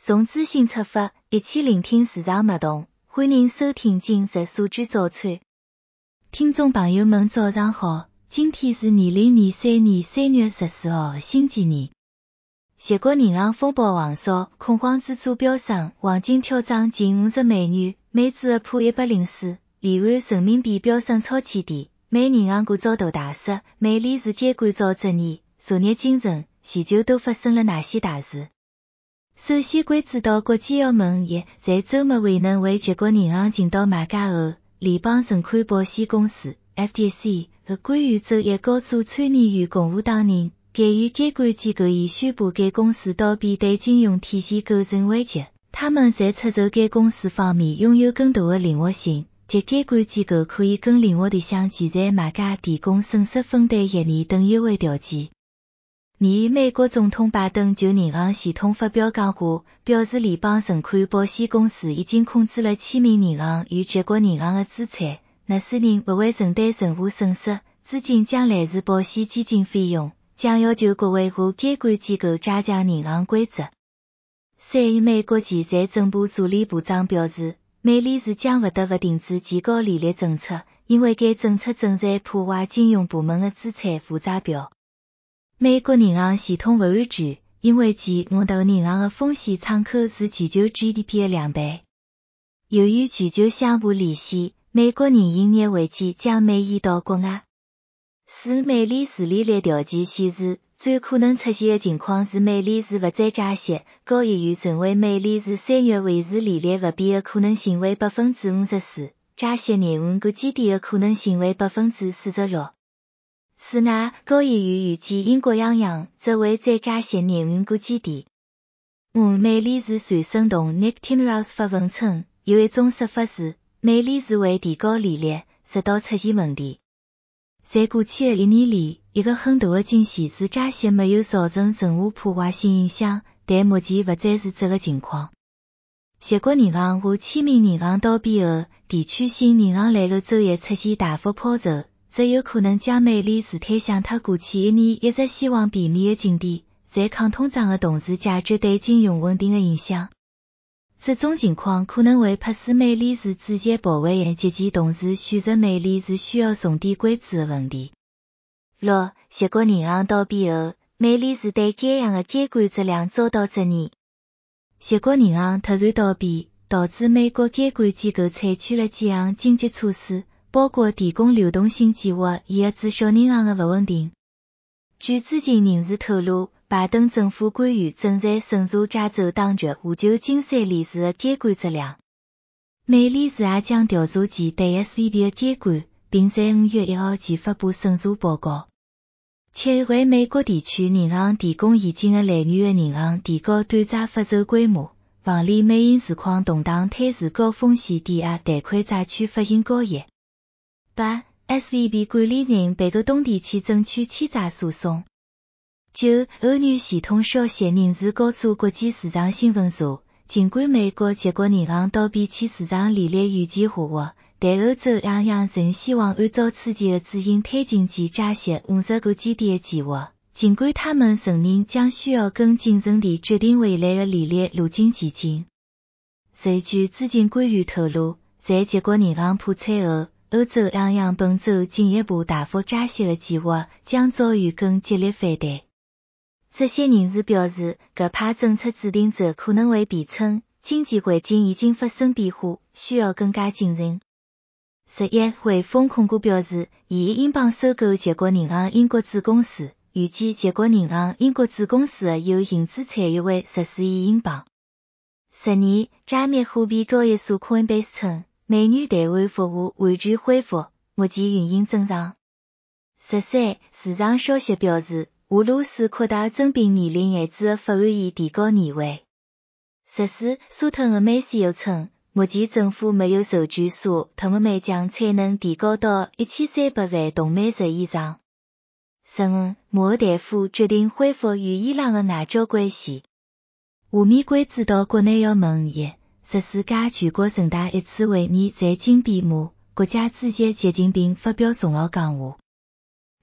从资讯出发，一起聆听市场脉动，欢迎收听今日数据早餐。听众朋友们早上好，今天是2023年3月14号，星期二。结果银行风暴横扫，恐慌指数飙升，黄金跳涨近50美元，美指破104，离岸人民币飙升超千点，美银行股遭到大杀，美联储监管遭质疑，昨日清晨，全球都发生了哪些大事？首先关注到国际澳门业在周末未能为结果银行尽到买家后，联邦存款保险公司 FDIC 和官员周一告诉参议院共和党人，鉴于监管机构已宣布该公司倒闭对金融体系构成危机，他们在出售该公司方面拥有更大的灵活性，即监管机构可以更灵活地向潜在买家提供损失分担协议等优惠条件。美国总统拜登就银行系统发表讲话，表示联邦存款保险公司已经控制了千名银行与结果银行的资产，那些人不会承担任何损失，资金将来自保险基金费用，将要求国会和监管机构加强银行规则。美国前财政部助理部长表示，美联储将不得不停止极高利率政策，因为该政策正在破坏金融部门的资产负债表。美国银行系统不安全，因为其大银行的风险敞口是全球 GDP 的2倍。由于全球相互联系，美国人营业危机将蔓延到国外。美联储利率条件显示，最可能出现的情况是美联储不再加息，高议员认为美联储3月维持利率不变的可能性为 54%， 加息200个基点的可能性为 46%。此外，高议员预计英国央行则会再加息200个基点。美联储传声筒 Nick Timiraos 发文称，有一种说法是，美联储会提高利率，直到出现问题。在过去的1年里，一个很大的惊喜是加息没有造成任何破坏性影响，但目前不再是这个情况。结果银行和千名银行倒闭后，地区性银行来个周一出现大幅抛售，这有可能将美联储推向他过去1年一直希望避免的境地，在抗通胀的同时解决对金融稳定的影响。这种情况可能会迫使美联储自己保卫业绩，同时选择美联储需要重点关注的问题。结果银行倒闭后，美联储对该行的监管质量遭到质疑。结果银行突然倒闭，导致美国监管机构采取了几项紧急措施，包括提供流动性计划以遏制小银行的不稳定。据知情人士透露，拜登政府官员正在审查加州当局和旧金山联储的监管质量。美联储也将调查其对 SVB 的监管，并在5月1号前发布审查报告。为美国地区银行提供现金的来源的银行提高短债发售规模，防止美银市况动荡推迟高风险抵押贷款债券发行交易。SVB 管理人被个东地区争取欠债诉讼。就欧元系统消息人士告诉国际市场新闻社，尽管美国结果银行倒闭前市场利率预期下滑，但欧洲央行仍希望按照此前的指引推进其加息50个基点的计划，尽管他们承认将需要更谨慎地决定未来的利率路径前进。据知情官员透露，在结果银行破产后，欧洲央行本周进一步大幅加息的计划将遭遇更激烈反对。这些人士表示，各派政策制定者可能会辩称，经济环境已经发生变化，需要更加谨慎。汇丰控股表示，已英镑收购结果银行英国子公司，预计结果银行英国子公司的有形资产约为14亿英镑。加密货币交易所 Coinbase 称，美元兑换服务完全恢复，目前运营正常。市场消息表示，俄罗斯扩大征兵年龄限制的法案已提交议会。沙特阿美西又称，目前政府没有授权沙特阿美将产能提高到1300万桶每日以上。马尔代夫决定恢复与伊朗的外交关系。下面关注到国内要闻14届全国人大一次会议在京闭幕，国家主席习近平发表重要讲话。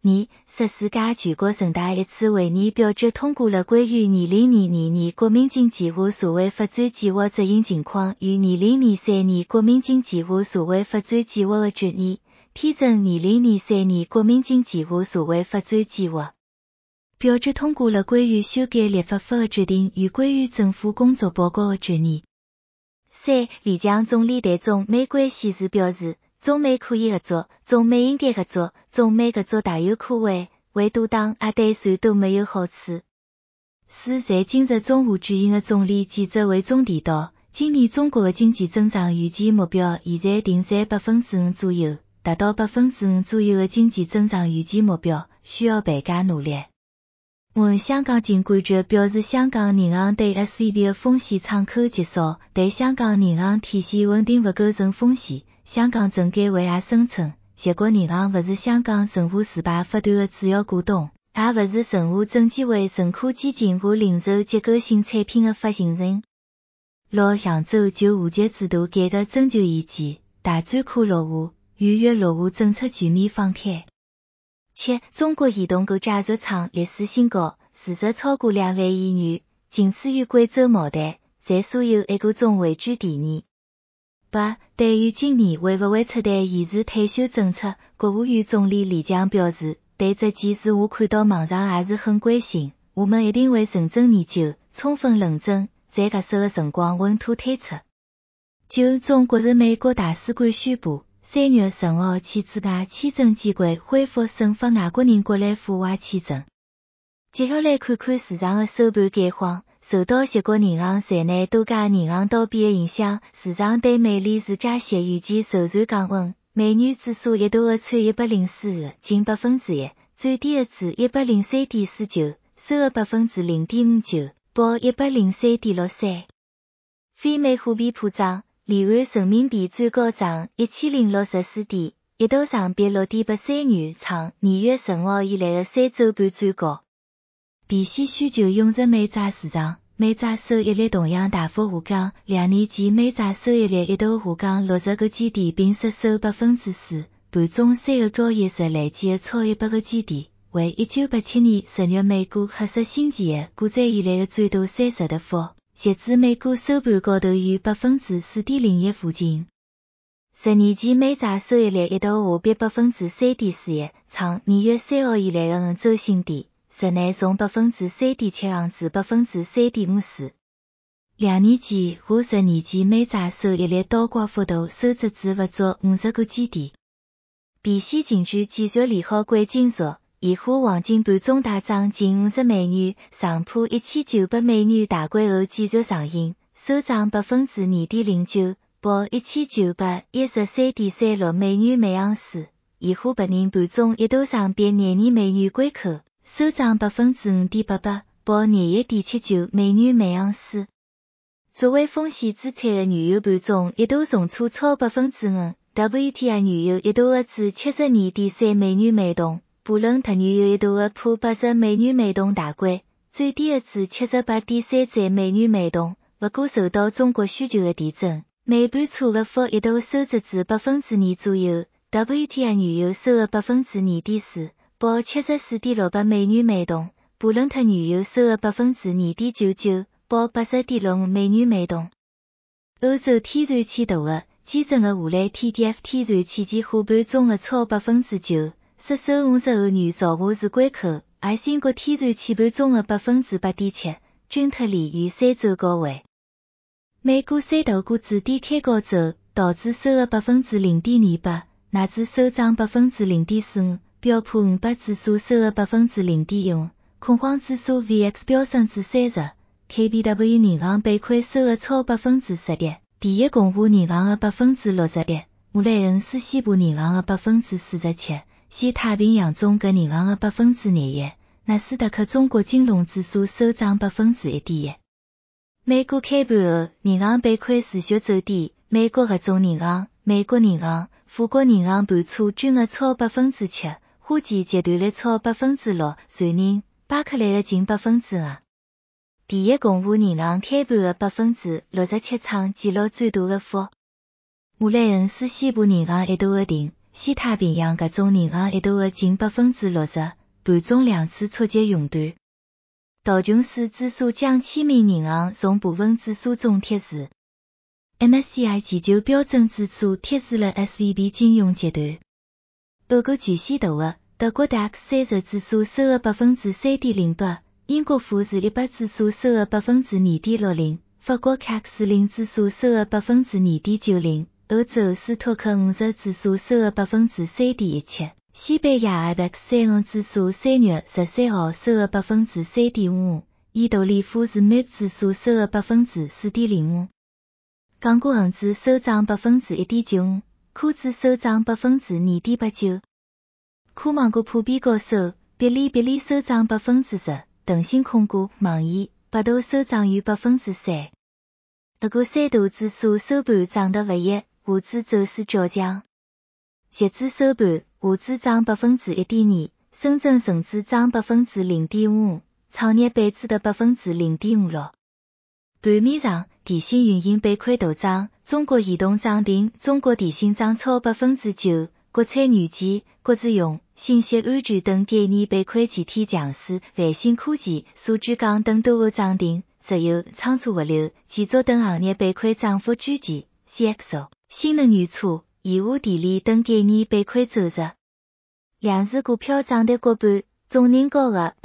你，世界全国人大一次会议表决通过了关于2022年国民经济和社会发展计划执行情况与2023年国民经济和社会发展计划的决议，批准2023年国民经济和社会发展计划。表决通过了关于修改立法法的决定与关于政府工作报告的决议。3. 李强总理对中美关系时表示，中美可以合作，中美应该合作，中美合作大有可为，唯独党也对谁都没有好处。4. 在今日中午举行的总理记者会中提到，今年中国的经济增长预计目标现在定在 5% 左右，达到 5% 左右的经济增长预计目标，需要倍加努力。香港金管局表示，香港银行对 SVB 的风险敞口减少，对香港银行体系稳定不构成风险。香港证监会也声称，协国银行不是香港任何持牌法团的主要股东，也不是任何证监会认可基金和零售结构性产品的发行人。6. 扬州就户籍制度改革征求意见，大专科落户，预约落户政策全面放开。7. 中国移动购价日创历史新高，市值超过2万亿元，仅次于贵州茅台，在所有 A 股中位居第2。8. 对于今年会不会出台延迟退休政策，国务院总理李强表示，对这件事我看到网上也是很关心，我们一定会认真研究，充分论证，在合适的辰光稳妥推出。9. 中国驻美国大使馆宣布，3月10号起自家签证机构恢复审发外国人国内赴外签证。接下来看看市场的收盘概况。受到协国银行在内多家银行倒闭的影响，市场对美联储加息预期首传降温，美元指数一度穿104近 1%， 最低的至 103.49， 收的 0.59%， 报 103.63。非美货币普涨，离岸人民币最高涨 1064点，一度上逼 6.83元，创2月10号以来的3周半最高。避险需求涌入美债市场，美债收益率同样大幅下降，2年期美债收益率一度下降60个基点并失守 4%， 盘中3个交易日累计的超100个基点，为1987年10月美股黑色星期一股灾以来的最大30跌幅，截至美股收盘高头于 4.01% 附近。10年期美债收益率一度下跌 3.41%， 创2月3号以来的5周新低。日内从 3.7% 降至 3.54%。2年期和10年期美债收益率倒挂幅度收窄至不足50个基点。避险情绪继续利好贵金属，现货黄金盘中大涨近50美元，上破1900美元大关后继续上行，收涨 2.09%， 报 1913.36美元每盎司。现货白银盘中一度上逼22美元关口，收涨 5.88%， 报21.79美元每盎司。作为风险资产的原油盘中一度重挫超 5%， WTI 原油一度至 72.3美元每桶，布伦特原油一度破80美元每桶大关，最低至 78.33美元每桶。不过受到中国需求的提振，美盘差额幅一度收窄至 2% 左右， WTI 原油收了 2.4%， 报 74.68美元每桶，布伦特原油收了 2.99%， 报 80.65美元每桶。欧洲天然气大额基准的荷兰 TTF 天然气期货盘中的超 9%， 失守50欧元造华市关口，而英国天然气盘中的 8.7%， 均脱离于3周高位。美股三大股指低开高走，道指收了 0.28%， 纳指收涨 0.45%， 标普500指数收了 0.15%， 恐慌指数 VX 飙升至30%。KBW 银行被亏收了超 10%， 第一共和银行的 61%， 穆雷恩斯西部银行的 47%， 西太平洋中国银行的 21%， 纳斯达克中国金融指数收涨 1.1%。美股开盘后，银行被亏持续走低，美国合众银行、美国银行、富国银行盘差均超 7%， 花旗集团率超 6%， 瑞银、巴克莱的近 2%。第一共和银行开盘的 67% 创纪录最大的幅。穆雷恩斯西部银行一度定西太平洋搿种银行一度的近 60%， 盘中2次触及熔断。道琼斯指数将千名银行从部分指数中剔除。MSCI 全球标准指数剔除了 SVB 金融集团。欧洲巨显大的德国 DAX 30指数收了 3.08%， 英国富时100指数收了 2.60%， 法国 CAC 40指数收了 2.90%， 欧洲斯托克50指数收了 3.17%， 西班牙 IBEX 35指数3月13号收了 3.55%， 意大利富时 MIB 指数收了 4.05%。港股恒指收涨 1.95%， 科指收涨 2.89%。科网股普遍高收，哔哩收涨 10%， 腾讯控股、网易、百度收涨逾 3%。俄国三大指数收盘涨得不一，沪指走势较强。截至收盘，沪指涨 1.2%， 深圳成指涨 0.5%， 创业板指的 0.56%。盘面上，电信运营板块大涨，中国移动涨停，中国电信涨超 9%， 国产软件、国资用、信息安全等概念板块集体强势，万兴科技、数据港等多个涨停，石油、仓储物流、建筑等行业板块涨幅居前 ，CXO、新能源车、盐化电力等概念板块走弱。两市股票涨跌各半，总人高额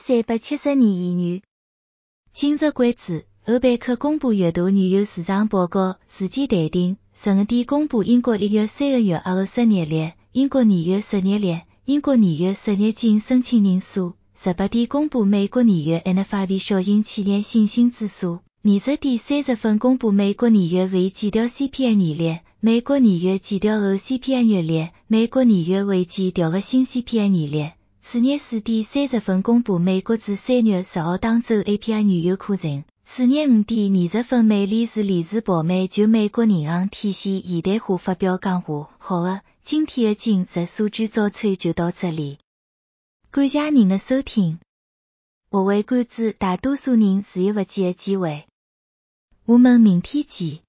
8372亿元。今日关注。欧佩克公布月度原油市场报告，事件淡定。12点公布英国1月3个月2个失业率，英国2月失业率，英国2月失业金申请人数。18点公布美国2月 NFIB 小型企业信心指数。20点30分公布美国2月未减调 CPI 年率，美国2月减调后 CPI 月率，美国2月未减调的新 CPI 年率。次日4点30分公布美国至3月10号当周 API 原油库存。次日5点20分，美联储理事鲍曼就美国银行体系现代化发表讲话。好的，今天的今日数据早餐就到这里，感谢您的收听。我会关注大多数人视而不见的机会。我们明天见。